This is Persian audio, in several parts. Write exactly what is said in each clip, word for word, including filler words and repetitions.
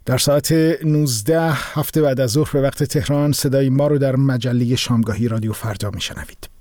در ساعت نوزده هفته بعد از ظهر به وقت تهران صدای ما رو در مجله شامگاهی رادیو فردا میشنوید.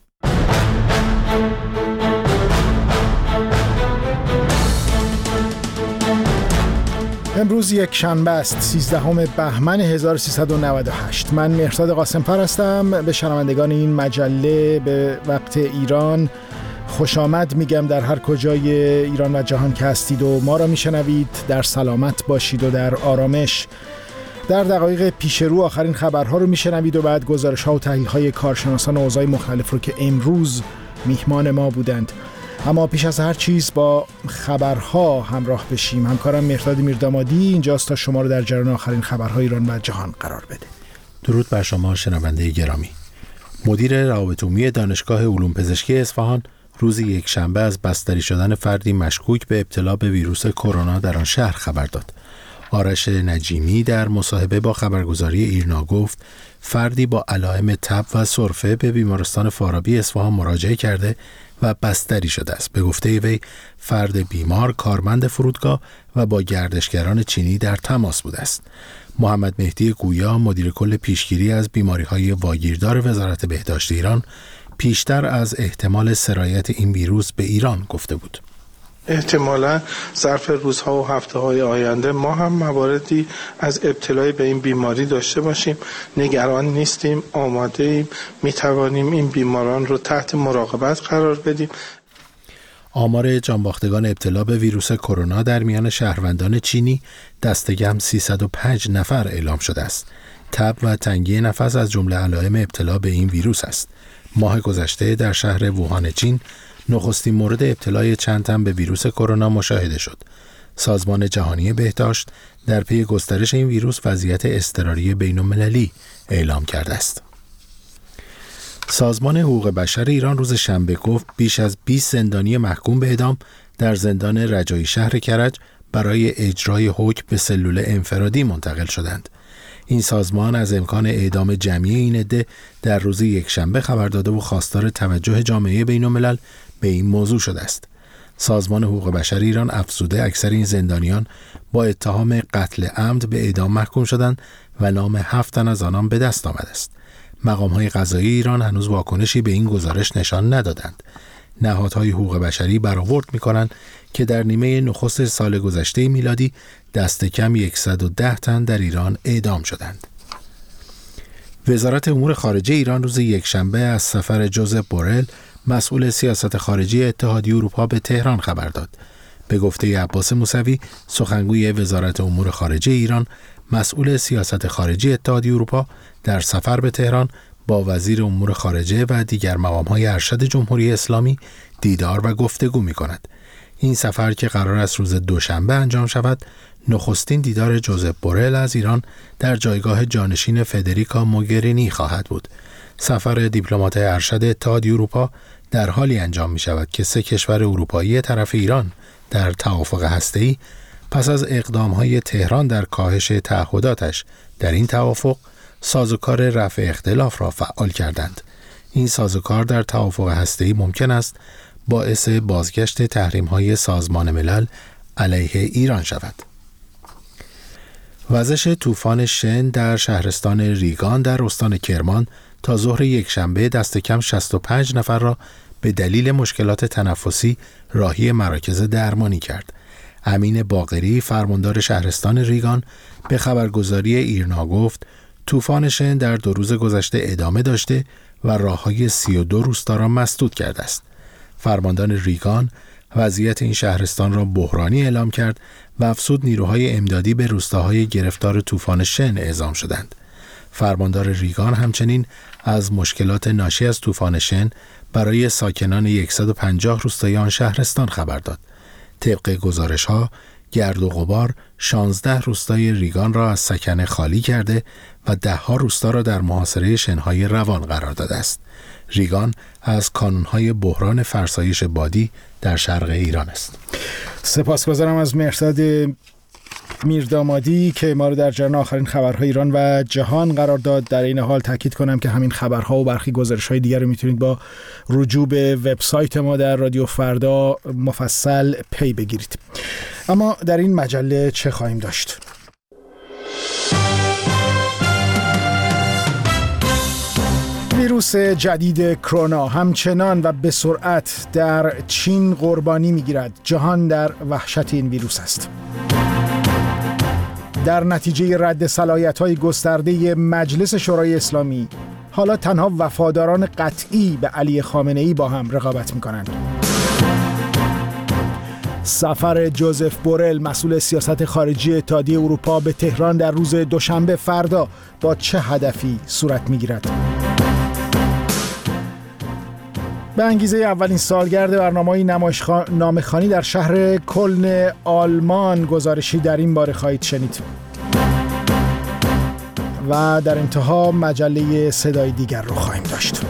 امروز یک شنبه است، سیزدهم بهمن هزار و سیصد و نود و هشت. من مهرداد قاسم‌فر هستم. به شنوندگان این مجله به وقت ایران خوش آمد میگم. در هر کجای ایران و جهان که هستید و ما را میشنوید، در سلامت باشید و در آرامش. در دقایق پیش رو آخرین خبرها رو میشنوید و بعد گزارش‌ها و تحلیل‌های کارشناسان و اوضاع مختلف رو که امروز میهمان ما بودند. اما پیش از هر چیز با خبرها همراه بشیم. همکارم مهرداد میردامادی اینجاست تا شما رو در جریان آخرین خبرهای ایران و جهان قرار بده. درود بر شما شنونده گرامی. مدیر روابط عمومی دانشگاه علوم پزشکی اصفهان روز یک شنبه از بستری شدن فردی مشکوک به ابتلا به ویروس کرونا در آن شهر خبر داد. آرش نجیمی در مصاحبه با خبرگزاری ایرنا گفت فردی با علائم تب و سرفه به بیمارستان فارابی اصفهان مراجعه کرده و بستری شده است. به گفته وی فرد بیمار کارمند فرودگاه و با گردشگران چینی در تماس بوده است. محمد مهدی گویا مدیر کل پیشگیری از بیماری‌های واگیردار وزارت بهداشت ایران پیشتر از احتمال سرایت این ویروس به ایران گفته بود. احتمالا ظرف روزها و هفته‌های آینده ما هم مواردی از ابتلای به این بیماری داشته باشیم. نگران نیستیم، آماده ایم، میتوانیم این بیماران رو تحت مراقبت قرار بدیم. آمار جانباختگان ابتلا به ویروس کرونا در میان شهروندان چینی دست کم سیصد و پنج نفر اعلام شده است. تب و تنگی نفس از جمله علائم ابتلا به این ویروس است. ماه گذشته در شهر ووهان چین نخستین مورد ابتلای چند تن به ویروس کرونا مشاهده شد. سازمان جهانی بهداشت در پی گسترش این ویروس وضعیت اضطراری بین‌المللی اعلام کرده است. سازمان حقوق بشر ایران روز شنبه گفت بیش از بیست زندانی محکوم به اعدام در زندان رجایی شهر کرج برای اجرای حکم به سلول انفرادی منتقل شدند. این سازمان از امکان اعدام جمعی این عده در روز یک شنبه خبر داده و خواستار توجه جامعه بین‌الملل به این موضوع شده است. سازمان حقوق بشر ایران افزوده اکثر این زندانیان با اتهام قتل عمد به اعدام محکوم شدند و نام هفت تن از آنان به دست آمده است. مقام‌های قضایی ایران هنوز واکنشی به این گزارش نشان ندادند. نهادهای حقوق بشری برآورد می‌کنند که در نیمه نخست سال گذشته میلادی دست کم صد و ده تن در ایران اعدام شدند. وزارت امور خارجه ایران روز یکشنبه از سفر جوزپ بورل مسئول سیاست خارجی اتحادیه اروپا به تهران خبر داد. به گفته عباس موسوی سخنگوی وزارت امور خارجه ایران، مسئول سیاست خارجی اتحادیه اروپا در سفر به تهران با وزیر امور خارجه و دیگر مقام‌های ارشد جمهوری اسلامی دیدار و گفتگو می‌کند. این سفر که قرار است روز دوشنبه انجام شود، نخستین دیدار جوزپ بورل از ایران در جایگاه جانشین فدریکا موگرینی خواهد بود. سفر دیپلمات ارشد اتحادیه اروپا در حالی انجام می شود که سه کشور اروپایی طرف ایران در توافق هسته‌ای پس از اقدام‌های تهران در کاهش تعهداتش در این توافق سازوکار رفع اختلاف را فعال کردند. این سازوکار در توافق هسته‌ای ممکن است باعث بازگشت تحریم‌های سازمان ملل علیه ایران شود. وزش طوفان شن در شهرستان ریگان در استان کرمان تا ظهر یک شنبه دست کم شصت و پنج نفر را به دلیل مشکلات تنفسی راهی مراکز درمانی کرد. امین باقری فرماندار شهرستان ریگان به خبرگزاری ایرنا گفت طوفان شن در دو روز گذشته ادامه داشته و راههای سی و دو روستا را مسدود کرده است. فرماندار ریگان وضعیت این شهرستان را بحرانی اعلام کرد و افزود نیروهای امدادی به روستاهای گرفتار طوفان شن اعزام شدند. فرماندار ریگان همچنین از مشکلات ناشی از طوفان شن برای ساکنان صد و پنجاه روستای آن شهرستان خبر داد. طبق گزارش‌ها گرد و غبار شانزده روستای ریگان را از سکنه خالی کرده و ده ها روستا را در محاصره شنهای روان قرار داده است. ریگان از کانون‌های بحران فرسایش بادی در شرق ایران است. سپاسگزارم از مهرداد میردامادی که ما رو در جریان آخرین خبرهای ایران و جهان قرار داد. در این حال تاکید کنم که همین خبرها و برخی گزارش‌های دیگر رو میتونید با رجوع به وبسایت ما در رادیو فردا مفصل پی بگیرید. اما در این مجله چه خواهیم داشت؟ ویروس جدید کرونا همچنان و به سرعت در چین قربانی می‌گیرد. جهان در وحشت این ویروس است. در نتیجه رد صلاحیت‌های گسترده مجلس شورای اسلامی، حالا تنها وفاداران قطعی به علی خامنه‌ای با هم رقابت می‌کنند. سفر جوزف بورل مسئول سیاست خارجی اتحادیه اروپا به تهران در روز دوشنبه فردا با چه هدفی صورت می‌گیرد؟ به انگیزه اولین سالگرد برنامه‌های نامه‌خوانی در شهر کلن آلمان گزارشی در این باره خواهید شنید. و در انتها مجله صدای دیگر رو خواهیم داشت.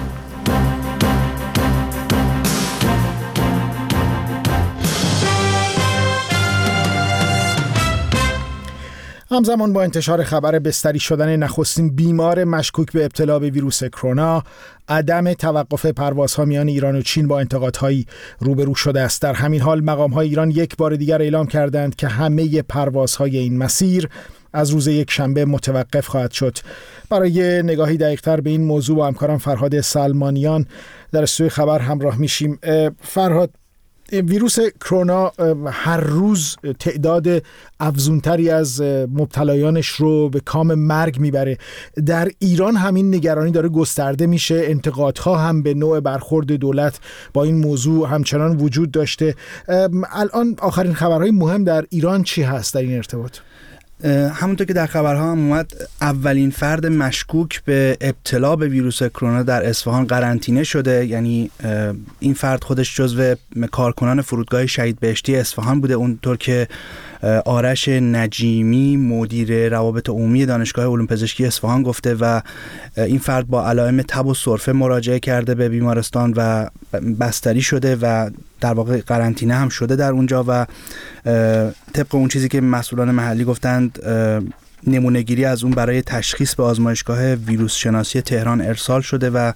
همزمان با انتشار خبر بستری شدن نخستین بیمار مشکوک به ابتلا به ویروس کرونا، عدم توقف پروازها میان ایران و چین با انتقادهایی روبرو شده است. در همین حال مقام‌های ایران یک بار دیگر اعلام کردند که همه پروازهای این مسیر از روز یک شنبه متوقف خواهد شد. برای نگاهی دقیق‌تر به این موضوع با همکارم فرهاد سلمانیان در استودیوی خبر همراه میشیم. فرهاد، ویروس کرونا هر روز تعداد افزونتری از مبتلایانش رو به کام مرگ میبره. در ایران همین نگرانی داره گسترده میشه. انتقادها هم به نوع برخورد دولت با این موضوع همچنان وجود داشته. الان آخرین خبرهای مهم در ایران چی هست در این ارتباط؟ همونطور که در خبرها هم اومد، اولین فرد مشکوک به ابتلا به ویروس کرونا در اصفهان قرنطینه شده. یعنی این فرد خودش جزو کارکنان فرودگاه شهید بهشتی اصفهان بوده، اونطور که آرش نجیمی مدیر روابط عمومی دانشگاه علوم پزشکی اصفهان گفته. و این فرد با علائم تب و سرفه مراجعه کرده به بیمارستان و بستری شده و در واقع قرنطینه هم شده در اونجا. و طبق اون چیزی که مسئولان محلی گفتند، نمونه گیری از اون برای تشخیص به آزمایشگاه ویروس شناسی تهران ارسال شده و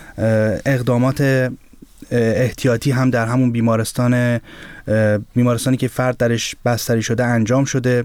اقدامات احتیاطی هم در همون بیمارستان بیمارستانی که فرد درش بستری شده انجام شده.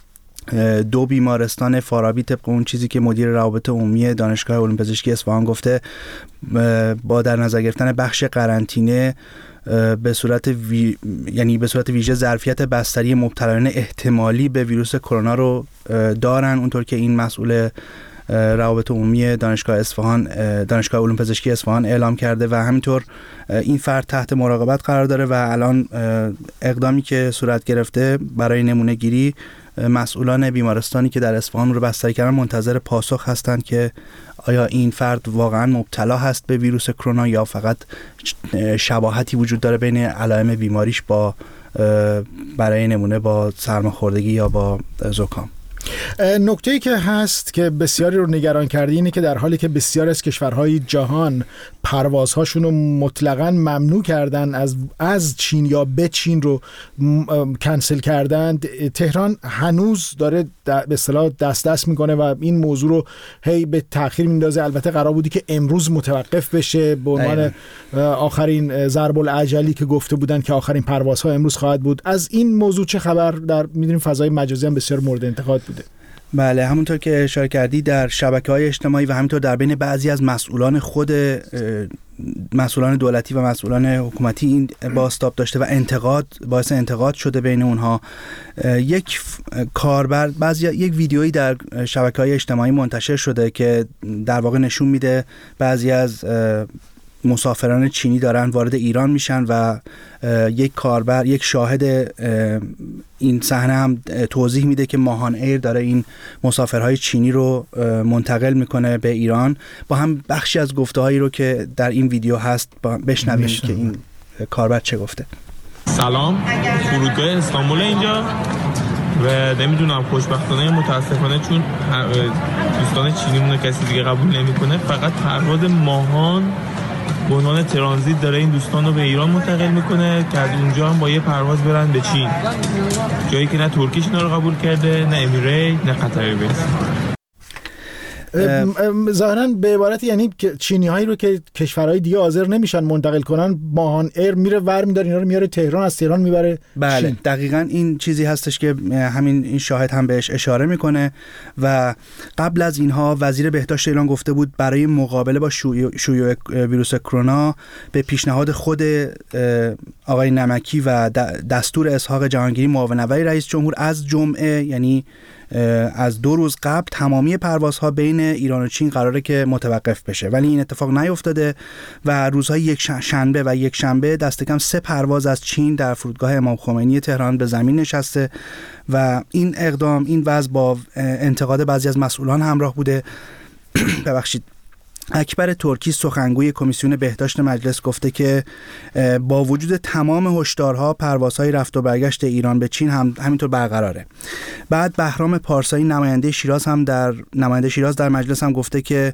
دو بیمارستان فارابی طبق اون چیزی که مدیر روابط عمومی دانشگاه علوم پزشکی اصفهان گفته، با در نظر گرفتن بخش قرنطینه به صورت وی... یعنی به صورت ویژه ظرفیت بستری مبتلایان احتمالی به ویروس کرونا رو دارن، اونطور که این مسئول روابط عمومی دانشگاه اصفهان دانشگاه علوم پزشکی اصفهان اعلام کرده. و همینطور این فرد تحت مراقبت قرار داره و الان اقدامی که صورت گرفته برای نمونه گیری، مسئولان بیمارستانی که در اصفهان رو بستری کردن منتظر پاسخ هستند که آیا این فرد واقعا مبتلا هست به ویروس کرونا یا فقط شباهتی وجود داره بین علائم بیماریش با برای نمونه با سرماخوردگی یا با زکام. نکته‌ای که هست که بسیاری رو نگران کرده اینه که در حالی که بسیاری از کشورهای جهان پروازهاشون رو مطلقاً ممنوع کردن، از از چین یا به چین رو کنسل کردن، تهران هنوز داره به اصطلاح دست دست میکنه و این موضوع رو هی به تأخیر میندازه. البته قرار بودی که امروز متوقف بشه به عنوان آخرین ضرب العجلی که گفته بودن که آخرین پروازها امروز خواهد بود. از این موضوع چه خبر؟ در میدونیم فضای مجازی هم بسیار مورد انتقاد بوده. بله، همونطور که اشاره کردی در شبکه‌های اجتماعی و همینطور در بین بعضی از مسئولان خود مسئولان دولتی و مسئولان حکومتی این بازتاب داشته و انتقاد باعث انتقاد شده بین اونها. یک کاربر بعضی یک ویدیویی در شبکه‌های اجتماعی منتشر شده که در واقع نشون میده بعضی از مسافران چینی دارن وارد ایران میشن و یک کاربر یک شاهد این صحنه هم توضیح میده که ماهان ایر داره این مسافرهای چینی رو منتقل میکنه به ایران. با هم بخشی از گفته‌هایی رو که در این ویدیو هست بشنویم که این کاربر چه گفته. سلام، فرودگاه استانبول اینجا و نمیدونم خوشبختانه متاسفانه چون دوستان چینیمون کسی دیگه قبول نمیکنه، فقط پرواز ماهان به عنوان ترانزیت داره این دوستان رو به ایران منتقل میکنه که از اونجا هم با یه پرواز برن به چین، جایی که نه ترکیش اینا رو قبول کرده، نه امیریت، نه قطر ایرویز. ظاهراً به عبارت یعنی چینی‌هایی رو که کشورهای دیگه حاضر نمیشن منتقل کنن، ماهان ایر میره ور می‌داره اینا رو میاره تهران، از تهران میبره. بله چین. دقیقاً این چیزی هستش که همین این شاهد هم بهش اشاره میکنه. و قبل از اینها وزیر بهداشت ایران گفته بود برای مقابله با شیوع ویروس کرونا به پیشنهاد خود آقای نمکی و دستور اسحاق جهانگیری معاون اول رئیس جمهور از جمعه، یعنی از دو روز قبل، تمامی پروازها بین ایران و چین قراره که متوقف بشه، ولی این اتفاق نیفتاده و روزهای یک شنبه و یک شنبه دست کم سه پرواز از چین در فرودگاه امام خمینی تهران به زمین نشسته و این اقدام، این وضع با انتقاد بعضی از مسئولان همراه بوده. ببخشید. اکبر ترکی سخنگوی کمیسیون بهداشت مجلس گفته که با وجود تمام هشدارها پروازهای رفت و برگشت ایران به چین هم همینطور برقراره. بعد بهرام پارسایی نماینده شیراز هم در نماینده شیراز در مجلس هم گفته که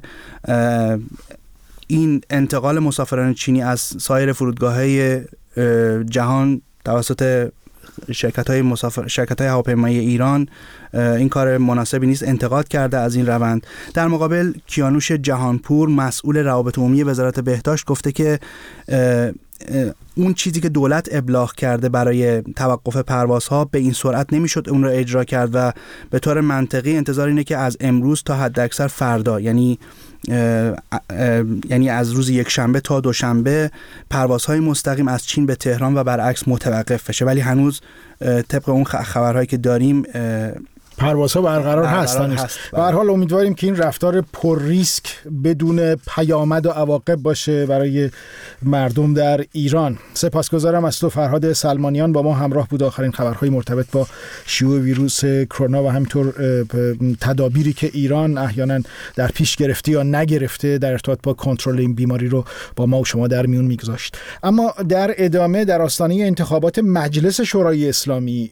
این انتقال مسافران چینی از سایر فرودگاه‌های جهان توسط شرکت‌های مسافر شرکت‌های هواپیمایی ایران این کار مناسبی نیست، انتقاد کرده از این روند. در مقابل کیانوش جهانپور مسئول روابط عمومی وزارت بهداشت گفته که اون چیزی که دولت ابلاغ کرده برای توقف پروازها به این سرعت نمیشد اون رو اجرا کرد و به طور منطقی انتظار اینه که از امروز تا حداکثر فردا، یعنی اه اه یعنی از روز یک شنبه تا دوشنبه پروازهای مستقیم از چین به تهران و برعکس متوقف بشه، ولی هنوز طبق اون خبرهایی که داریم پروازها برقرار هستن. هست. به هر حال امیدواریم که این رفتار پر ریسک بدون پیامد و عواقب باشه برای مردم در ایران. سپاسگزارم از تو فرهاد سلمانیان، با ما همراه بود. آخرین خبرهای مرتبط با شیوع ویروس کرونا و همینطور تدابیری که ایران احیانا در پیش گرفته یا نگرفته در ارتباط با کنترل این بیماری رو با ما و شما در میون میگذاشت. اما در ادامه در آستانه انتخابات مجلس شورای اسلامی،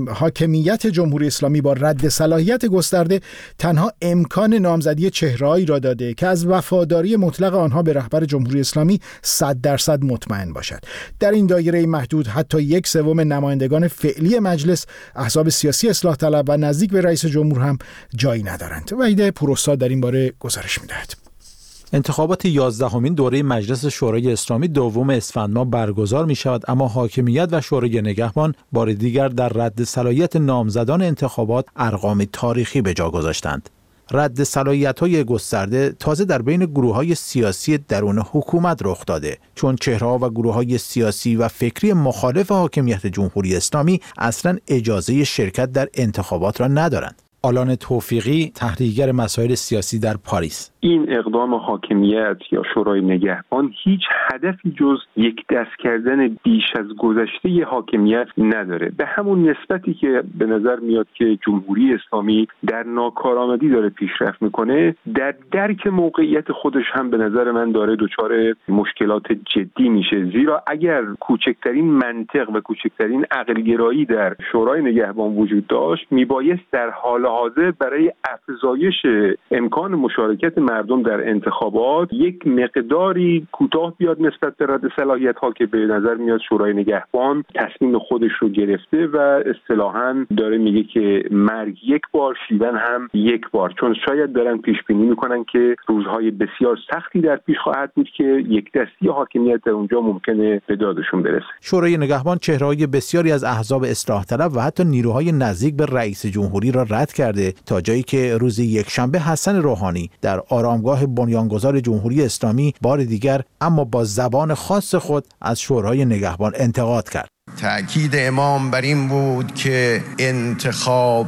حاکمیت جمهوری اسلامی با رد صلاحیت گسترده تنها امکان نامزدی چهره‌ای را داده که از وفاداری مطلق آنها به رهبر جمهوری اسلامی صد درصد مطمئن باشد. در این دایره محدود حتی یک سوم نمایندگان فعلی مجلس احزاب سیاسی اصلاح طلب و نزدیک به رئیس جمهور هم جایی ندارند. وحید پوراستاد در این باره گزارش می‌دهد. انتخابات یازدهمین دوره مجلس شورای اسلامی دوم اسفند ماه برگزار می شود، اما حاکمیت و شورای نگهبان بار دیگر در رد صلاحیت نامزدان انتخابات ارقام تاریخی به جا گذاشتند. رد صلاحیت‌های گسترده تازه در بین گروه‌های سیاسی درون حکومت رخ داده، چون چهره‌ها و گروه‌های سیاسی و فکری مخالف حاکمیت جمهوری اسلامی اصلاً اجازه شرکت در انتخابات را ندارند. آلان توفیقی، تحلیلگر مسائل سیاسی در پاریس: این اقدام حاکمیت یا شورای نگهبان هیچ هدفی جز یک دست کردن بیش از گذشته حاکمیت نداره، به همون نسبتی که به نظر میاد که جمهوری اسلامی در ناکارآمدی داره پیشرفت میکنه، در درک موقعیت خودش هم به نظر من داره دچار مشکلات جدی میشه، زیرا اگر کوچکترین منطق و کوچکترین عقلگرایی در شورای نگهبان وجود داشت، میبایست در حال حاضر برای افزایش امکان مشارکت مردم در انتخابات یک مقداری کوتاه بیاد نسبت به رد صلاحیت‌ها که به نظر میاد شورای نگهبان تصمیم خودش رو گرفته و اصطلاحاً داره میگه که مرگ یک بار، شیون هم یک بار، چون شاید دارن پیش بینی میکنن که روزهای بسیار سختی در پیش خواهد بود که یک دستی حاکمیت در اونجا ممکنه به دادشون برسه. شورای نگهبان چهره‌های بسیاری از احزاب اصلاح طلب و حتی نیروهای نزدیک به رئیس جمهوری را رد کرده، تا جایی که روز یکشنبه حسن روحانی در آرامگاه بنیانگذار جمهوری اسلامی بار دیگر اما با زبان خاص خود از شورای نگهبان انتقاد کرد. تأکید امام بر این بود که انتخاب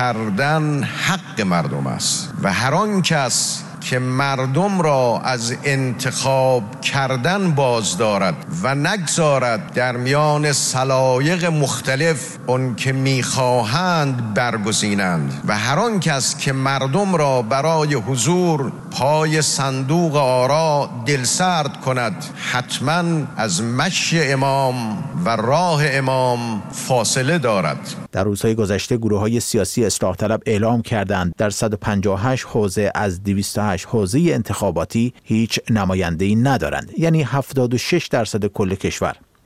کردن حق مردم است و هر آن کس که مردم را از انتخاب کردن باز دارد و نگذارد در میان سلایق مختلف اون که میخواهند برگزینند و هر آن کس که مردم را برای حضور پای صندوق آرا دلسرد کند، حتما از مشی امام و راه امام فاصله دارد. در روزهای گذشته گروه‌های سیاسی اصلاح طلب اعلام کردند در صد و پنجاه و هشت حوزه از دویست و هشت حوزه انتخاباتی هیچ نماینده‌ای ندارند، یعنی هفتاد و شش درصد کل کشور.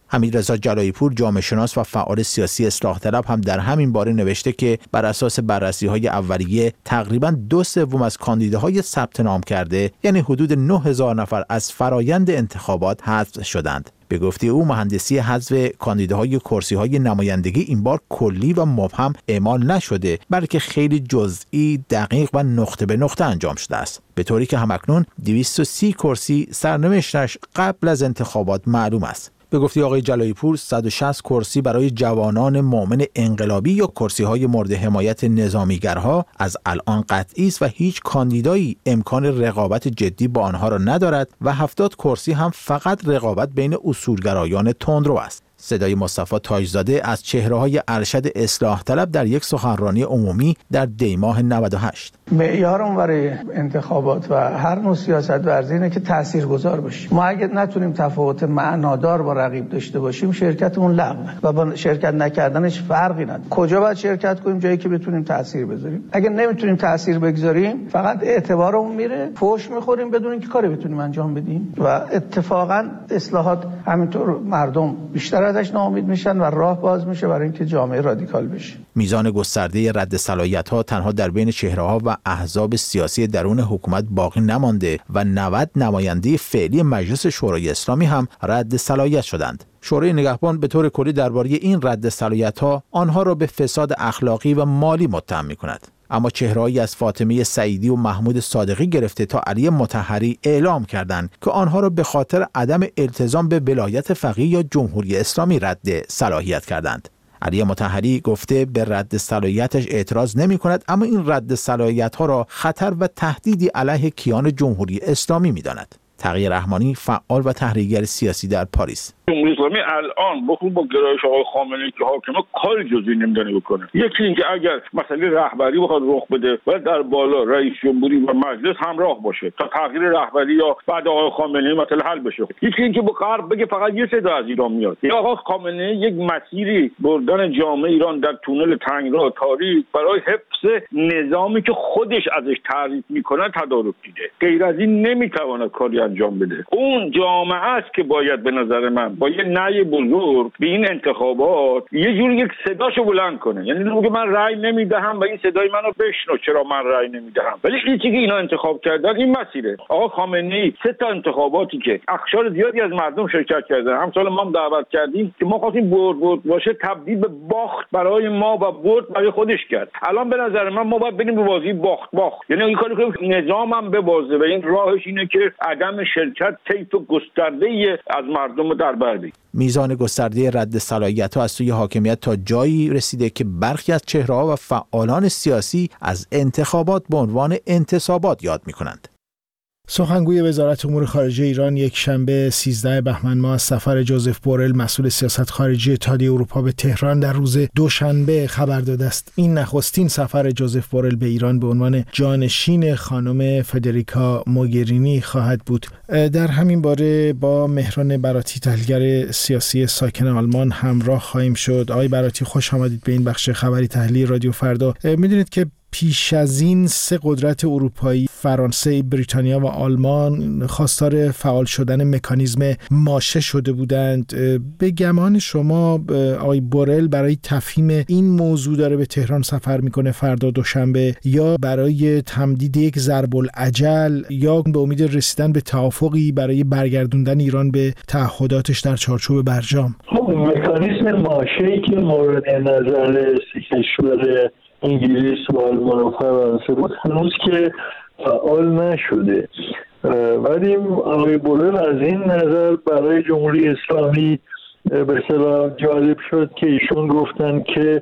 حمیدرضا جلایی پور، جامعه شناس و فعال سیاسی اصلاح طلب، هم در همین باره نوشته که بر اساس بررسی‌های اولیه تقریباً دو سوم از کاندیداهای ثبت نام کرده، یعنی حدود نه هزار نفر، از فرایند انتخابات حذف شدند. به گفته او، مهندسی حذف کاندیداهای کرسی‌های نمایندگی این بار کلی و مبهم اعمال نشده، بلکه خیلی جزئی، دقیق و نقطه به نقطه انجام شده است، به طوری که همکنون دویست و سی کرسی سرنوشتش قبل از انتخابات معلوم است. به گفته آقای جلایی پور، صد و شصت کرسی برای جوانان مؤمن انقلابی یا کرسی‌های مورد حمایت نظامیگرها از الان قطعی است و هیچ کاندیدایی امکان رقابت جدی با آنها را ندارد و هفتاد کرسی هم فقط رقابت بین اصولگرایان تندرو است. صدای مصطفی تاجزاده از چهره‌های ارشد اصلاح طلب در یک سخنرانی عمومی در دی ماه نود و هشت. معیارمون برای انتخابات و هر نوع سیاست ورزی اینه که تاثیرگذار باشیم. ما اگه نتونیم تفاوت معنادار با رقیب داشته باشیم، شرکتمون لغوه و با شرکت نکردنش فرقی نداره. کجا باید شرکت کنیم؟ جایی که بتونیم تاثیر بذاریم. اگه نمیتونیم تاثیر بگذاریم، فقط اعتبارمون میره، فحش میخوریم بدون اینکه کاری بتونیم انجام بدیم و اتفاقا اصلاحات همینطور مردم بیشتر ازش ناامید میشن و راه باز میشه برای اینکه جامعه رادیکال بشه. میزان گسترده رد صلاحیت‌ها تنها در بین چهره‌ها و احزاب سیاسی درون حکومت باقی نمانده و نود نماینده فعلی مجلس شورای اسلامی هم رد صلاحیت شدند. شورای نگهبان به طور کلی درباره این رد صلاحیت‌ها آنها را به فساد اخلاقی و مالی متهم می‌کند. اما چهره‌ای از فاطمه سعیدی و محمود صادقی گرفته تا علی مطهری اعلام کردند که آنها را به خاطر عدم التزام به ولایت فقیه یا جمهوری اسلامی رد صلاحیت کردند. علی مطهری گفته به رد صلاحیتش اعتراض نمی کند، اما این رد صلاحیت ها را خطر و تهدیدی علیه کیان جمهوری اسلامی می داند. تقی رحمانی، فعال و تحریرگر سیاسی در پاریس: جمهوری اسلامی الان بخون با گرایش آقای خامنه‌ای که حاکمه کار جزئی نمیدونه بکنه. یکی اینکه اگر مسئله رهبری بخواد رخ بده و در بالا رئیس جمهوری و مجلس همراه باشه تا تغییر رهبری یا بعد آقای خامنه‌ای مسئله حل بشه. یکی اینکه با غرب بگه فقط یه صدا از ایران میاد. یا آقای خامنه‌ای یک مسیری بردن جامعه ایران در تونل تنگراه تاریک برای حفظ نظامی که خودش ازش تعریف میکنه تدارک دیده. غیر از این نمیتونه کاری انجام بده. اون جامعه است که باید به نظر من با یه نعی بزرگ به این انتخابات یه جوری یک صداشو بلند کنه، یعنی میگه من رأی نمیدهم و این صدای منو بشنو چرا من رأی نمیدهم. ولی این چیزی که اینا انتخاب کردن این مسیره. آقا خامنه‌ای سه تا انتخاباتی که اخشار زیادی از مردم شرکت کردن، همسال ما هم دعوت کردیم که ما خواستیم برد برد باشه، تبدیل به باخت برای ما و برد برای خودش کرد. الان به نظر من ما باید بریم به بازی باخت باخت، یعنی این کاری که نظامم ببازه و این راهش اینه که عدم شرکت طیف گسترده‌ای از مردم در بر بگیره. میزان گسترده رد صلاحیت‌ها از سوی حاکمیت تا جایی رسیده که برخی از چهره‌ها و فعالان سیاسی از انتخابات به عنوان انتصابات یاد می‌کنند. سخنگوی وزارت امور خارجه ایران یک شنبه سیزده بهمن ماه از سفر جوزف بورل مسئول سیاست خارجی اتحادیه اروپا به تهران در روز دوشنبه خبر داده است. این نخستین سفر جوزف بورل به ایران به عنوان جانشین خانم فدریکا موگرینی خواهد بود. در همین باره با مهران براتی، تحلیلگر سیاسی ساکن آلمان، همراه خواهیم شد. آقای براتی، خوش آمدید به این بخش خبری تحلیلی رادیو فردا. میدونید که پیش از این سه قدرت اروپایی، فرانسه، بریتانیا و آلمان، خواستار فعال شدن مکانیزم ماشه شده بودند. به گمان شما آقای بورل برای تفهیم این موضوع داره به تهران سفر میکنه فردا دوشنبه، یا برای تمدید یک ضرب الاجل، یا به امید رسیدن به توافقی برای برگردوندن ایران به تعهداتش در چارچوب برجام؟ خب مکانیزم ماشه‌ای که مورد نظر کشور انگلیس و آلمان و فرانسه بود هنوز که فعال نشده، ولی آقای بورل از این نظر برای جمهوری اسلامی به اصطلاح جالب شد که ایشون گفتن که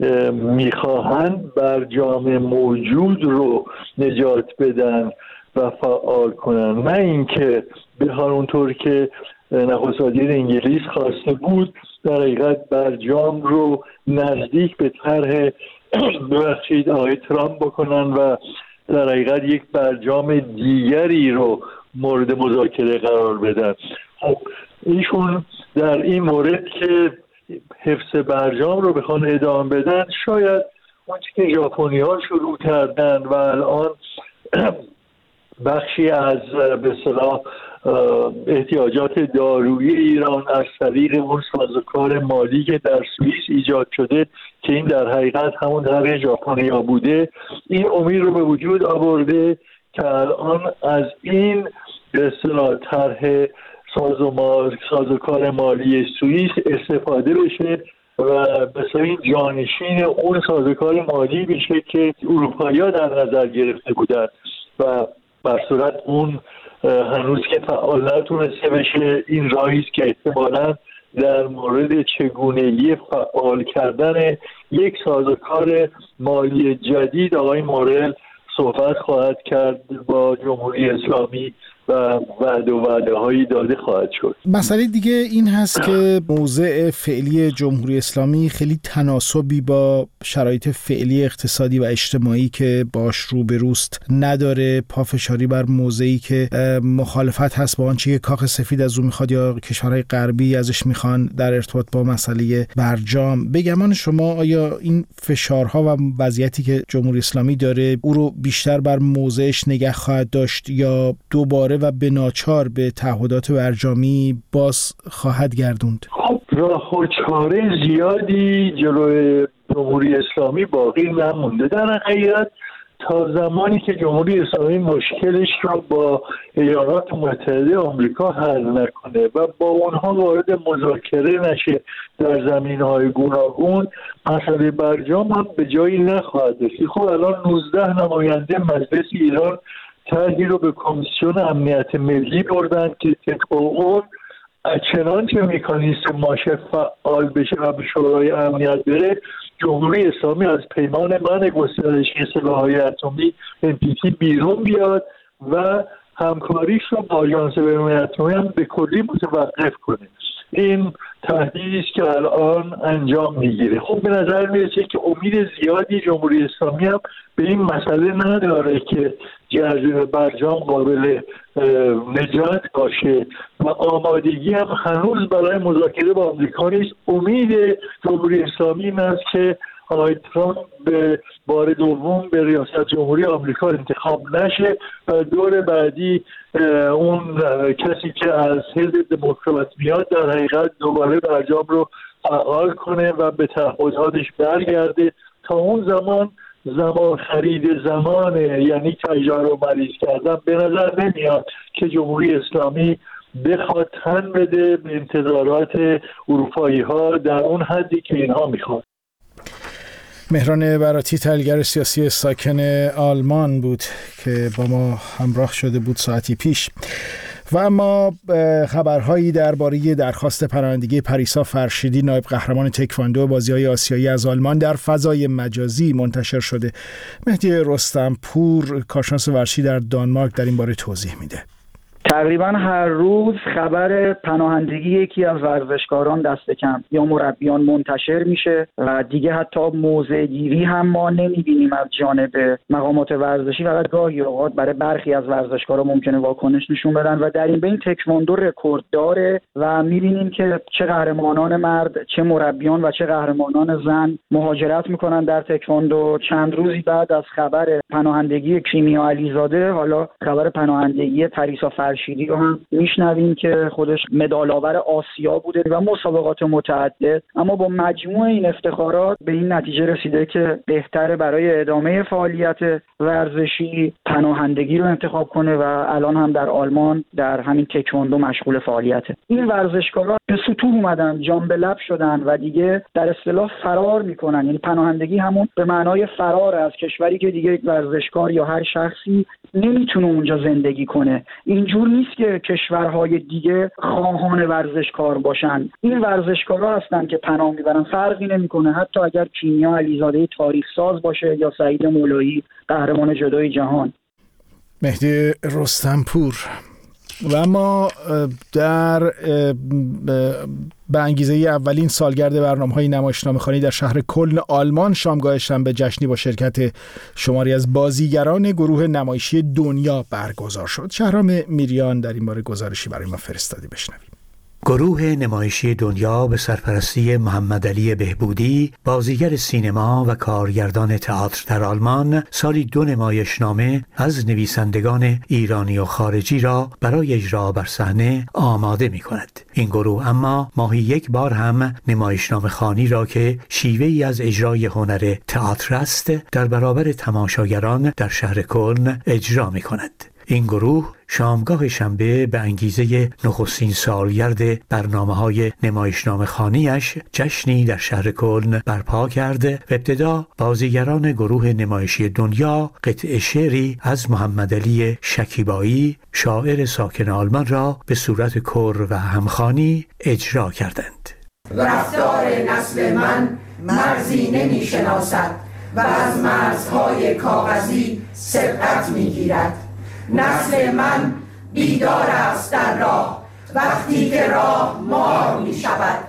میخواهند برجام موجود رو نجات بدن و فعال کنن، نه اینکه بخوان اونطور که نخست وزیر انگلیس خواسته بود در حقیقت برجام رو نزدیک به طرح ببخشید آقای ترامپ بکنن و در حقیقت یک برجام دیگری رو مورد مذاکره قرار بدن. خب ایشون در این مورد که حفظ برجام رو بخوان ادامه بدن، شاید اون چیزی که ژاپنی ها شروع کردن و الان بخشی از به اصطلاح احتیاجات دارویی ایران از طریق اون سازوکار مالی که در سوئیس ایجاد شده که این در حقیقت همون طرح ژاپنیا بوده، این امید رو به وجود آورده که الان از این به اصطلاح طرح سازوکار مالی سوئیس استفاده بشه و مثلا این جانشین اون سازوکار مالی بشه که اروپایی‌ها در نظر گرفته بودن و بر صورت اون هنوز که فعال نتونسته بشه. این راهی است که احتمالاً در مورد چگونگی فعال کردن یک سازوکار مالی جدید آقای مورل صحبت خواهد کرد با جمهوری اسلامی و وعده و وعده هایی داده خواهد شد. مسئله دیگه این هست که موضع فعلی جمهوری اسلامی خیلی تناسبی با شرایط فعلی اقتصادی و اجتماعی که باش روبروست نداره. پافشاری بر موضعی که مخالفت هست با آنچه که کاخ سفید از او میخواد یا کشورهای غربی ازش میخوان در ارتباط با مسئله برجام. به گمان شما آیا این فشارها و وضعیتی که جمهوری اسلامی داره او رو بیشتر بر موضعش نگه خواهد داشت یا دوباره و به ناچار به تعهدات برجامی باز خواهد گردوند؟ خب راه و چاره زیادی جلوی جمهوری اسلامی باقی نمونده. در حقیقت تا زمانی که جمهوری اسلامی مشکلش رو با ایالات متحده آمریکا حل نکنه و با اونها وارد مذاکره نشه در زمینهای گوناگون، مسئله برجام هم به جایی نخواهد رسید. خب الان نوزده نماینده مجلس ایران طرحی رو به کمیسیون امنیت ملی بردن که طبق اون چنانچه مکانیزم ماشه فعال بشه و به شورای امنیت بره، جمهوری اسلامی از پیمان منع گسترش سلاح‌های اتمی ان پی تی بیرون بیاد و همکاریش رو با آژانس بین‌المللی اتمی هم به کلی متوقف کنه. این تهدیدی است که الان انجام میگیره. خب به نظر میرسه که امید زیادی جمهوری اسلامی هم به این مسئله نداره که جریان برجام قابل نجات باشه و آمادگی هم هنوز برای مذاکره با آمریکا نیست. امید جمهوری اسلامی این است که آقای ترامپ به بار دوم به ریاست جمهوری آمریکا انتخاب نشه و دور بعدی اون کسی که از حزب دموکرات میاد در حقیقت دوباره برجام رو فعال کنه و به تعهداتش برگرده. تا اون زمان زمان خرید زمانه، یعنی تجار و مریض کردن. به نظر نمیاد که جمهوری اسلامی بخواد تن بده به انتظارات اروپایی ها در اون حدی که اینها میخواد. مهران براتی، تحلیلگر سیاسی ساکن آلمان بود که با ما همراه شده بود ساعتی پیش. و اما خبرهایی درباره درخواست پناهندگی پریسا فرشیدی، نایب قهرمان تکواندو بازی‌های آسیایی از آلمان، در فضای مجازی منتشر شده. مهدی رستمپور، کارشناس ورزشی در دانمارک، در این باره توضیح میده. تقریبا هر روز خبر پناهندگی یکی از ورزشکاران دست کم یا مربیان منتشر میشه و دیگه حتی موضع گیری هم ما نمیبینیم از جانب مقامات ورزشی. فقط گاهی اوقات برای برخی از ورزشکارا ممکنه واکنش نشون بدن و در این بین تکواندو رکورد داره و میبینیم که چه قهرمانان مرد، چه مربیان و چه قهرمانان زن مهاجرت میکنن در تکواندو. چند روزی بعد از خبر پناهندگی کیمیا علیزاده، حالا خبر پناهندگی پریسا فرشیدی رو هم میشنویم که خودش مدال آور آسیا بوده و مسابقات متعدد. اما با مجموع این افتخارات به این نتیجه رسیده که بهتره برای ادامه فعالیت ورزشی پناهندگی رو انتخاب کنه و الان هم در آلمان در همین تکواندو مشغول فعالیته. این ورزشکارا به سطوح اومدن، جان به لب شدن و دیگه در اصطلاح فرار میکنن. یعنی پناهندگی همون به معنای فرار از کشوری که دیگه ورزشکار یا هر شخصی نمیتونه اونجا زندگی کنه. اینجور نیست که کشورهای دیگه خواهان ورزشکار باشن. این ورزشکارا هستن که پناه میبرن، فرقی نمیکنه حتی اگر کیمیا علیزاده تاریخ ساز باشه یا سعید مولایی قهرمان جدای جهان. مهدی رستمپور. و اما در به انگیزه اولین سالگرد برنامه‌های نمایشنامه‌خوانی در شهر کلن آلمان، شامگاه شنبه جشنی با شرکت شماری از بازیگران گروه نمایشی دنیا برگزار شد. شهرام میریان در این باره گزارشی برای ما فرستادی، بشنویم. گروه نمایشی دنیا به سرپرستی محمد علی بهبودی، بازیگر سینما و کارگردان تئاتر در آلمان، سالی دو نمایشنامه از نویسندگان ایرانی و خارجی را برای اجرا بر صحنه آماده می کند. این گروه اما ماهی یک بار هم نمایشنامه خوانی را که شیوه‌ای از اجرای هنر تئاتر است، در برابر تماشاگران در شهر کلن اجرا می کند. این گروه شامگاه شنبه به انگیزه نخستین سالگرد برنامه‌های نمایشنامه خوانی‌اش جشنی در شهر کلن برپا کرد و ابتدا بازیگران گروه نمایشی دنیا قطعه شعری از محمد علی شکیبایی، شاعر ساکن آلمان را به صورت کور و همخوانی اجرا کردند. رفتار نسل من مرزی نمی شناسد و از مرزهای کاغذی سبقت می گیرد. نسل من بیدار است در راه وقتی که راه مار می شود.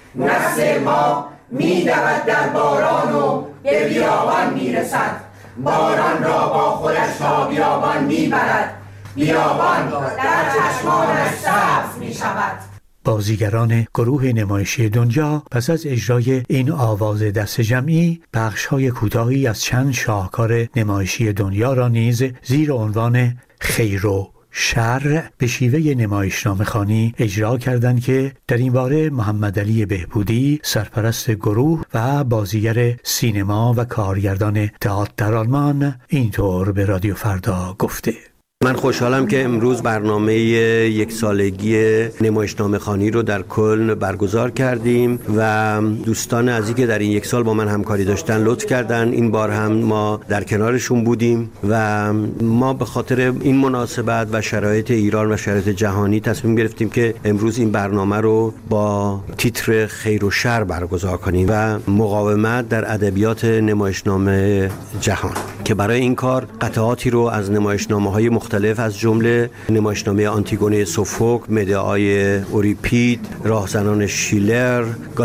نسل ما می دود در باران و به بیابان می رسد. باران را با خودش تا بیابان می برد. بیابان در چشمانش سبز می شود. بازیگران گروه نمایشی دنیا پس از اجرای این آواز دست جمعی بخش‌های کوتاهی از چند شاهکار نمایشی دنیا را نیز زیر عنوان خیر و شر به شیوه نمایشنامه خوانی اجرا کردند که در این باره محمد علی بهبودی، سرپرست گروه و بازیگر سینما و کارگردان تئاتر در آلمان، اینطور به رادیو فردا گفته: من خوشحالم که امروز برنامه یک سالگی نمایشنامه خوانی رو در کلن برگزار کردیم و دوستان عزیزی که در این یک سال با من همکاری داشتن لطف کردن. این بار هم ما در کنارشون بودیم و ما به خاطر این مناسبت و شرایط ایران و شرایط جهانی تصمیم گرفتیم که امروز این برنامه رو با تیتر خیر و شر برگزار کنیم و مقاومت در ادبیات نمایشنامه جهان، که برای این کار قطعاتی رو از نمایشنامه‌های مختلف از جمله نمایشنامه آنتیگونه سوفوکل، مدعای اوریپید، راهزنان شیلر،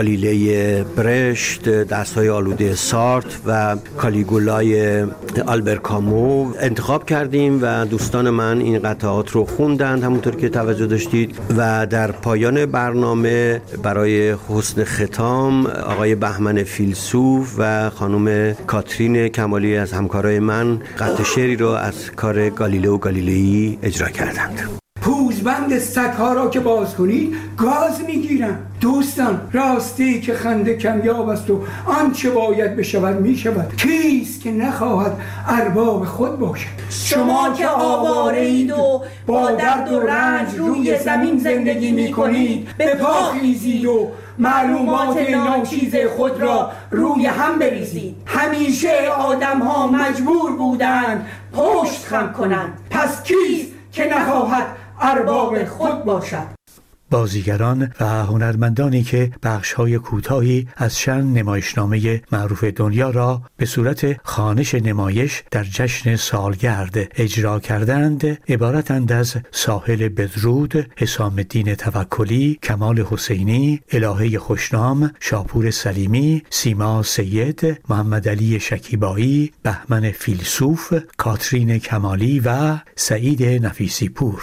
گالیله برشت، دست‌های آلوده سارت و کالیگولای آلبر کامو انتخاب کردیم و دوستان من این قطعات رو خوندند همونطور که توجه داشتید و در پایان برنامه برای حسن ختام آقای بهمن فیلسوف و خانم کاترین کمالی از همکارای من قطعه شعری رو از کار گالیله و گالیلئی اجرا کردند. پوزبند سگ‌ها را که باز کنید گاز میگیرن. دوستان، راستی که خنده کمیاب است و آنچه باید بشود میشود. کیست که نخواهد ارباب خود باشد؟ شما که آواره اید و با درد و رنج روی زمین زندگی میکنید، به پا خیزید و معلومات ناچیز خود را روی هم بریزید. همیشه آدم ها مجبور بودند پشت خم کنند، پس کیست که نخواهد ارباب خود باشد؟ بازیگران و هنرمندانی که بخش‌های کوتاهی از چند نمایشنامه معروف دنیا را به صورت خوانش نمایش در جشن سالگرد اجرا کردند عبارتند از ساحل بدرود، حسام الدین توکلی، کمال حسینی، الهه خوشنام، شاپور سلیمی، سیما سید، محمد علی شکیبایی، بهمن فیلسوف، کاترین کمالی و سعید نفیسی پور.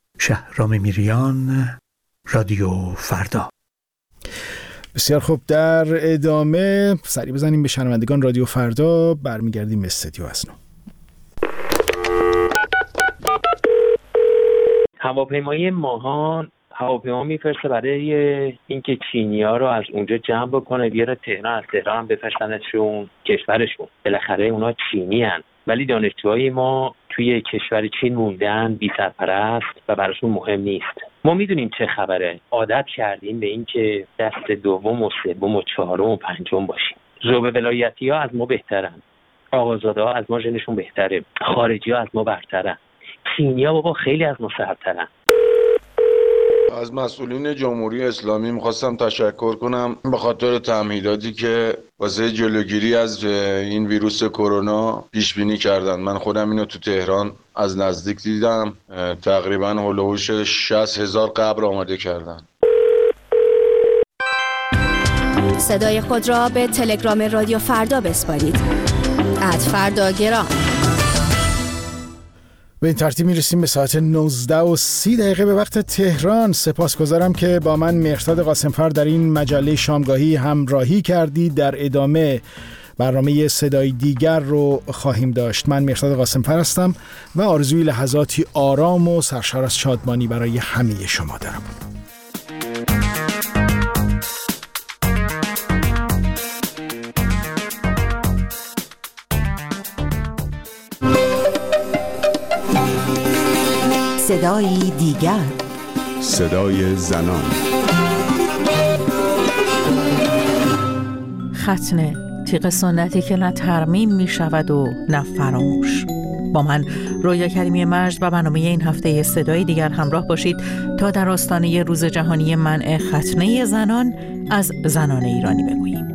شهرام میریان، رادیو فردا. بسیار خوب، در ادامه سری بزنیم به شنوندگان رادیو فردا، برمیگردیم به استودیو اسنو. هواپیمای ماهان هواپیما میفرسته برای اینکه چینی‌ها رو از اونجا جمع بکنه بیاره تهران، از تهران بفرستنشون کشورشون. بالاخره اونا چینی هن. ولی دانشجوهای ما توی کشور چین موندن بی سرپرست و براشون مهم نیست. ما میدونیم چه خبره. عادت کردیم به این که دست دوم و سوم و چهارم و پنجم باشیم. ذوب ولایتی ها از ما بهترن. آقازاده ها از ما ژنشون بهتره. خارجی ها از ما برترن. چینی ها بابا خیلی از ما سرترن. از مسئولین جمهوری اسلامی میخواستم تشکر کنم به خاطر تمهیداتی که واسه جلوگیری از این ویروس کرونا پیش بینی کردن. من خودم اینو تو تهران از نزدیک دیدم. تقریبا هولوش شصت هزار قبر آماده کردن. صدای خود را به تلگرام رادیو فردا بسپارید. ات فردا گرام. به این ترتیب میرسیم به ساعت نوزده و سی دقیقه به وقت تهران. سپاسگزارم که با من مهرداد قاسمفر در این مجله شامگاهی همراهی کردید. در ادامه برنامه صدای دیگر رو خواهیم داشت. من مهرداد قاسمفر هستم و آرزوی لحظاتی آرام و سرشار از شادمانی برای همه شما دارم. صدای دیگر، صدای زنان. ختنه، تیغ سنتی که نه ترمیم می شود و نه فراموش. با من رویا کریمی مجد و برنامه این هفته صدای دیگر همراه باشید تا در آستانه روز جهانی منع ختنه زنان از زنان ایرانی بگوییم.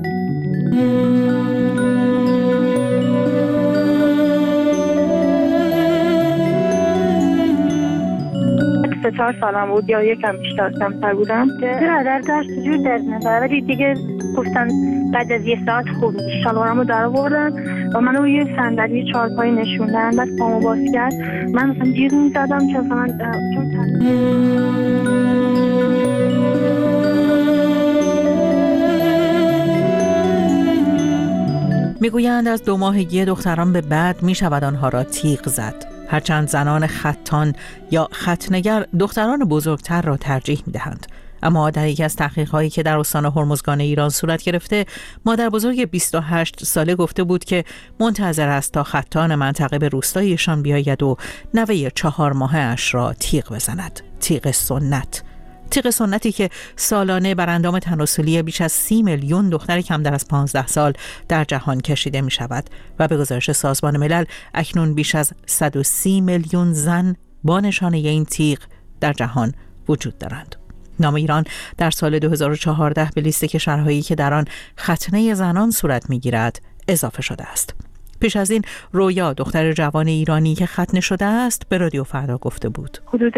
سه چهار سالم بود یا یکم بیشتر کمتر بودم که برادر داشت جور درد نداره، ولی دیگه گفتن بعد از یه ساعت خوب شلوارمو در آوردن و منو روی صندلی چهارپایی نشوندن. بعد پامو باز کرد، من مثلا جیغ میزدم که مثلا چون میگویند از دو ماهگی دختران به بعد می شود آنها را تیغ زد. هرچند زنان ختان یا ختنگر دختران بزرگتر را ترجیح می دهند. اما در یکی از تحقیق‌هایی که در استان هرمزگان ایران صورت گرفته، مادر بزرگ بیست و هشت ساله گفته بود که منتظر است تا ختان منطقه به روستایشان بیاید و نوه چهار ماهه اش را تیغ بزند. تیغ سنت. تیغ سنتی که سالانه بر اندام تناسلی بیش از سی میلیون دختر کمتر از پانزده سال در جهان کشیده می شود و به گزارش سازمان ملل اکنون بیش از صد و سی میلیون زن با نشانه این تیغ در جهان وجود دارند. نام ایران در سال دو هزار و چهارده به لیست کشورهایی که در آن ختنه زنان صورت می گیرد اضافه شده است. پیش از این رویا، دختر جوان ایرانی که ختنه شده است، به رادیو فردا گفته بود حدود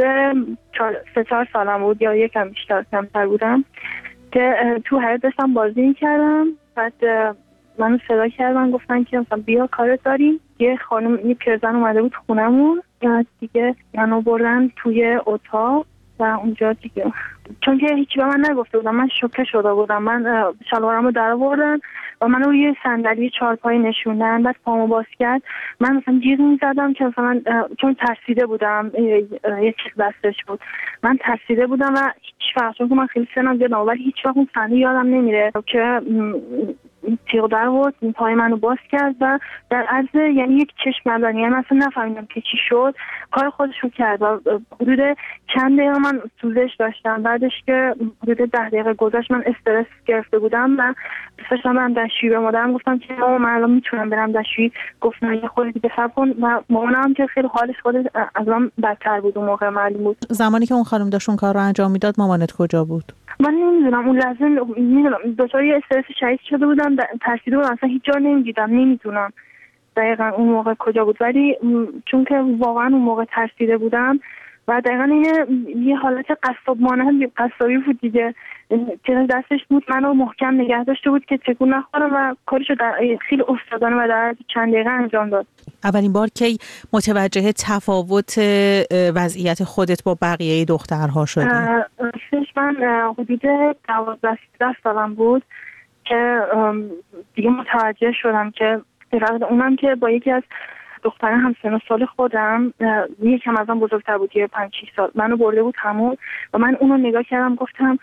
سه چهار سالم بود یا یکم بیشتر کمتر بودم که تو حیاط داشتم بازی می‌کردم. بعد منو صدا کردن، گفتن که مثلا بیا کارت داریم. یه خانم، یه پیرزن اومده بود خونمون، دیگه منو بردن توی اتاق و اونجا دیگه چون که هیچی به من نگفته بودم، من شوکه شده بودم. من شلوارمو در آوردن و منو روی صندلی چهارپایی نشوندن. بعد پامو باز کرد، من مثلا جیغ میزدم که مثلا چون ترسیده بودم، یه چیز دستش بود، من ترسیده بودم و هیچ وقت، چون که من خیلی سنم زیاده، ولی هیچ وقت اون صحنه یادم نمیره که تیغ در آورد، پای منو باز کرد و در عرض یعنی یک چشم نزنی، یعنی مثلا نفهمیدم که چی شد، کار خودشو کرد و حدود چند دقیقه من سوزش داشتم. بعدش که حدود ده دقیقه گذشت، من استرس گرفته بودم و داشتم برم دستشویی. به مادرم گفتم که من الان میتونم برم دستشویی. گفت نه یه خورده دیگه صبر کن. و مامانم که خیلی حالش خودش از من بدتر بود اون موقع، معلوم بود. زمانی که اون خانم داشت اون کار رو انجام میداد، مامانت کجا بود؟ من نمیدونم، اون لحظه میدونم دچار یه استرس شدید شده بودم، ترسیده بودم، اصلا هیچ جا نمیدیدم، نمیدونم دقیقاً اون موقع کجا بود، ولی چون که واقعا اون موقع ترسیده بودم و دقیقاً این یه حالت قصاب مانند قصابی بود دیگه، که دستش بود منو محکم نگه داشته بود که تکون نخورم و کارشو در خیلی استادانه و در چند دقیقه انجام داد. اولین بار که متوجه تفاوت وضعیت خودت با بقیه دخترها شدی؟ راستش من حدود دوازده سیزده سالم بود که دیگه متوجه شدم که اونم که با یکی از دختران همسن و سال خودم، یکم ازم بزرگتر بود، یه پنج شش سال، منو برده بود همون و من اونو نگاه کردم، گفتم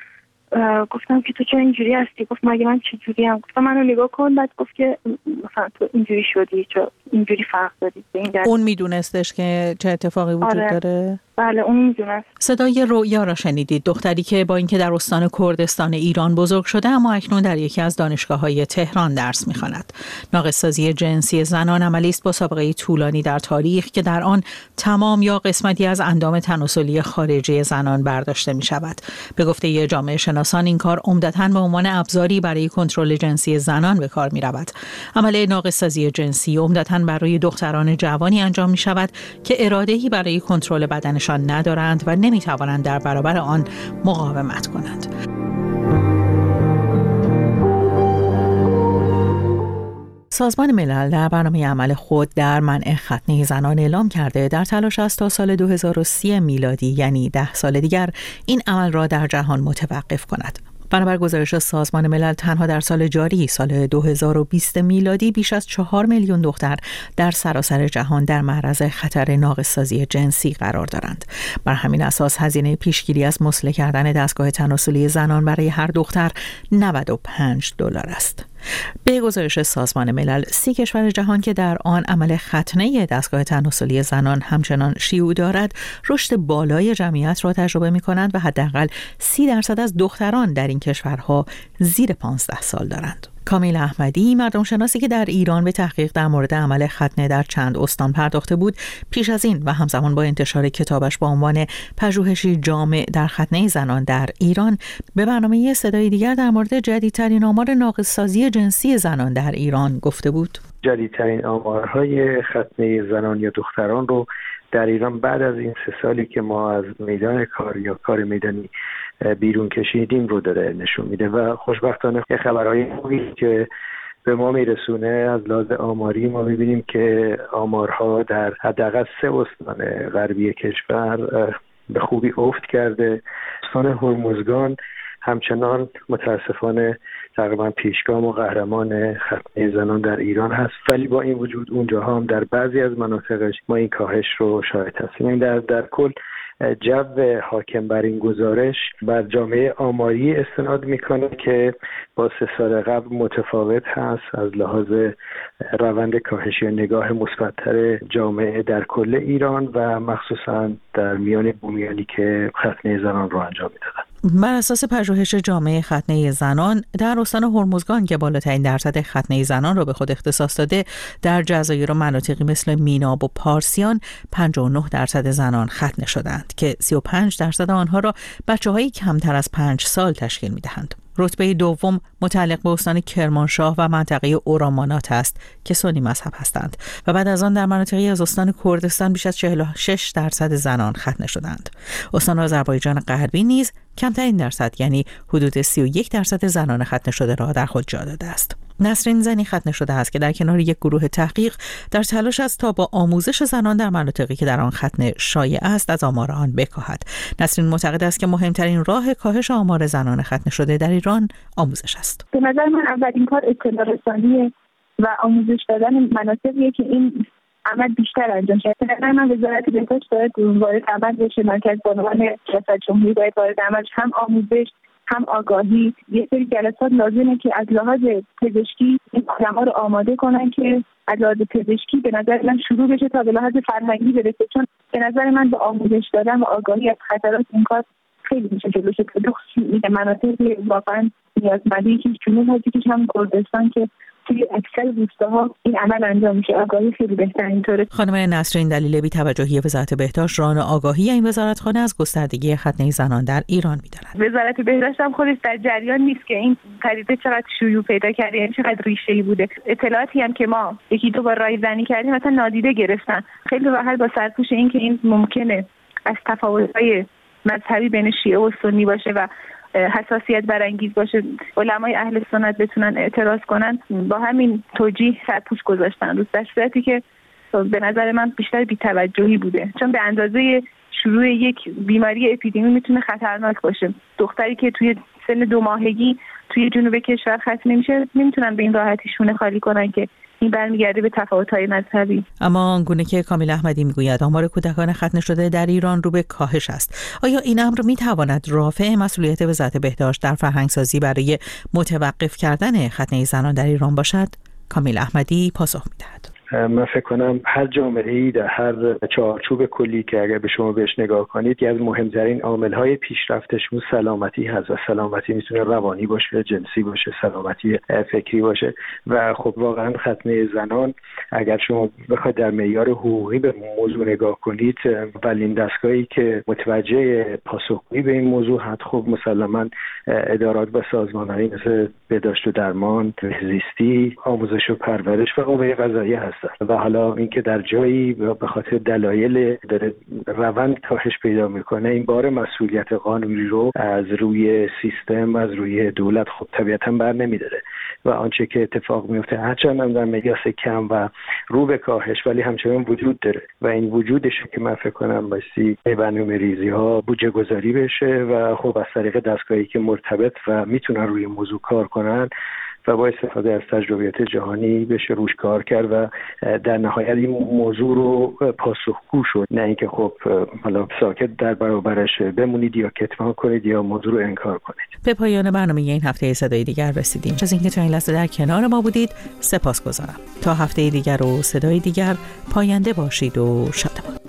گفتم که تو چرا اینجوری هستی؟ گفت مگه من چه جوری ام؟ گفتم منو نگاه کن. بعد گفت که مثلا تو اینجوری شدی، چرا اینجوری فرق دادی به این. اون میدونستش که چه اتفاقی وجود آره. داره؟ بله اون میدونست. صدای رویا را شنیدید، دختری که با اینکه در استان کردستان ایران بزرگ شده اما اکنون در یکی از دانشگاه‌های تهران درس می‌خواند. ناقص‌سازی جنسی زنان عملی است با سابقه طولانی در تاریخ که در آن تمام یا قسمتی از اندام تناسلی خارجی زنان برداشته می‌شود. به گفته جامعه شناسان این کار عمدتاً به عنوان ابزاری برای کنترل جنسی زنان به کار می‌رود. عمل ناقص‌سازی جنسی عمدتاً برای دختران جوانی انجام می‌شود که اراده‌ای برای کنترل بدن ندارند و نمیتوانند در برابر آن مقاومت کنند. سازمان ملل در برنامه عمل خود در منع ختنه زنان اعلام کرده در تلاش است تا سال دو هزار و سی میلادی یعنی ده سال دیگر این عمل را در جهان متوقف کند. بنابر گزارش سازمان ملل تنها در سال جاری سال دو هزار و بیست میلادی بیش از چهار میلیون دختر در سراسر جهان در معرض خطر ناقص‌سازی جنسی قرار دارند. بر همین اساس هزینه پیشگیری از مسئله کردن دستگاه تناسلی زنان برای هر دختر نود و پنج دلار است. به گزارش سازمان ملل سی کشور جهان که در آن عمل ختنه دستگاه تناسلی زنان همچنان شیوع دارد رشد بالای جمعیت را تجربه می کنند و حداقل سی درصد از دختران در این کشورها زیر پانزده سال دارند. کامیل احمدی مردم شناسی که در ایران به تحقیق در مورد عمل ختنه در چند استان پرداخته بود پیش از این و همزمان با انتشار کتابش با عنوان پژوهشی جامع در ختنه زنان در ایران به برنامه صدای دیگر در مورد جدیدترین آمار ناقص‌سازی جنسی زنان در ایران گفته بود. جدیدترین آمارهای ختنه زنان یا دختران رو در ایران بعد از این سه سالی که ما از میدان کار یا کار میدانی بیرون کشیدیم رو داره نشون میده و خوشبختانه خبرهای خوبی که به ما میرسونه از لحاظ آماری ما میبینیم که آمارها در حداقل سه استان غربی کشور به خوبی افت کرده. استان هرمزگان همچنان متاسفانه تقریبا پیشگام و قهرمان ختنه زنان در ایران هست، ولی با این وجود اونجا هم در بعضی از مناطقش ما این کاهش رو شاهد هستیم. در در کل جو حاکم بر این گزارش بر جامعه آماری استناد میکنه که با سه سال قبل متفاوت هست از لحاظ روند کاهشی و نگاه مثبت‌تر جامعه در کل ایران و مخصوصا در میان بومیانی که ختنه زنان رو انجام میدادن. بر اساس پژوهش جامعه ختنه زنان در استان هرمزگان که بالاترین درصد ختنه زنان را به خود اختصاص داده، در جزایر و مناطقی مثل میناب و پارسیان پنجاه و نه درصد زنان ختنه شدند که سی و پنج درصد آنها را بچه‌های کمتر از پنج سال تشکیل می‌دهند. رتبه دوم متعلق به استان کرمانشاه و منطقه اورامانات است که سنی مذهب هستند و بعد از آن در مناطقی از استان کردستان بیش از چهل و شش درصد زنان ختنه شدند. استان آذربایجان غربی نیز کمترین درصد یعنی حدود سی و یک درصد زنان ختنه شده را در خود جا داده است. نسرین زنی ختنه شده است که در کنار یک گروه تحقیق در تلاش است تا با آموزش زنان در مناطقی که در آن ختنه شایع است از آمار آن بکاهد. نسرین معتقد است که مهمترین راه کاهش آمار زنان ختنه شده در ایران آموزش است. به نظر من اولین کار اطلاع رسانی و آموزش دادن مناطقیه که این عمل بیشتر انجام شد. به نظر من وزارت بهداشت باید وارد عمل بشه، مرکز بانوان ریاست جمهوری باید وارد عمل، هم آموزش هم آگاهی. یه سری جلسات لازمه که از لحاظ پزشکی این آدم‌ها رو آماده کنن که از لحاظ پزشکی به نظر من شروع بشه تا به لحاظ فرهنگی برسه، چون به نظر من با آموزش دادن و آگاهی از خطرات این کار خیلی میشه جلوش گرفت. مناطقی واقعا نیازمندی که جنوب هستش هم کردستان که توی اکثر روستاها این عمل انجام میشه، آگاهی خیلی بهتر اینطوره. خانم نسرین دلیل بی‌توجهی وزارت بهداشت ران آگاهی این وزارتخانه از گستردگی ختنه زنان در ایران می‌داند. وزارت بهداشت هم خودش در جریان نیست که این پدیده چقدر شیوع پیدا کرده، یعنی چقدر ریشه‌ای بوده. اطلاعاتی هم که ما یکی دو بار رایزنی کردیم مثلا نادیده گرفتن. خیلی راحت با سرپوش این که این ممکنه از تفاوت‌های مذهبی بین شیعه و سنی باشه و حساسیت برانگیز باشه علمای اهل سنت بتونن اعتراض کنن، با همین توجیه سرپوش گذاشتن روز، در صورتی که به نظر من بیشتر بی‌توجهی بوده، چون به اندازه شروع یک بیماری اپیدمی میتونه خطرناک باشه. دختری که توی سن دو ماهگی توی جنوب کشور ختنه میشه نمیتونن به این راحتی شونه خالی کنن که این برمیگرده به تفاوت‌های مذهبی. اما آنگونه که کامیل احمدی میگوید آمار کودکان ختنه شده در ایران رو به کاهش است، آیا این امر میتواند رافع مسئولیت وزارت بهداشت در فرهنگسازی برای متوقف کردن ختنه زنان در ایران باشد؟ کامیل احمدی پاسخ میدهد. من فکر کنم هر جامعه‌ای در هر چارچوب کلی که اگر به شما بهش نگاه کنید، یکی از مهمترین عامل‌های پیشرفتش اون سلامتی هست و سلامتی میتونه روانی باشه، جنسی باشه، سلامتی فکری باشه و خب واقعا ختنه زنان اگر شما بخواید در معیار حقوقی به موضوع نگاه کنید، اولین دستگاهی که متوجه پاسخگویی به این موضوع هست خب مسلماً ادارات و سازمان‌هایی مثل بهداشت و درمان، زیستی، آموزش و پرورش و قوه قضاییه هست. و حالا اینکه در جایی به خاطر دلایل داره روند کاهش پیدا میکنه، این بار مسئولیت قانونی رو از روی سیستم، از روی دولت خب طبیعتا بر نمیداره. و آنچه که اتفاق میفته هرچند هم در مقیاس کم و رو به کاهش ولی همچنان وجود داره و این وجودش که من فکر کنم بایستی برنامه‌ریزی ها بودجه گذاری بشه و خب از طریق دستگاهی که مرتبط و میتونن روی موضوع کار کنن و با استفاده از تجربیات جهانی بشه روش کار کرد و در نهایت این موضوع رو پاسخگو شد، نه اینکه خب حالا ساکت در برابرش بمونید یا کتمان کنید یا موضوع رو انکار کنید. به پایان برنامه این هفته صدای دیگر رسیدیم. از اینکه تا این لحظه در کنار ما بودید سپاسگزارم. تا هفته دیگر و صدای دیگر پاینده باشید و شادمان.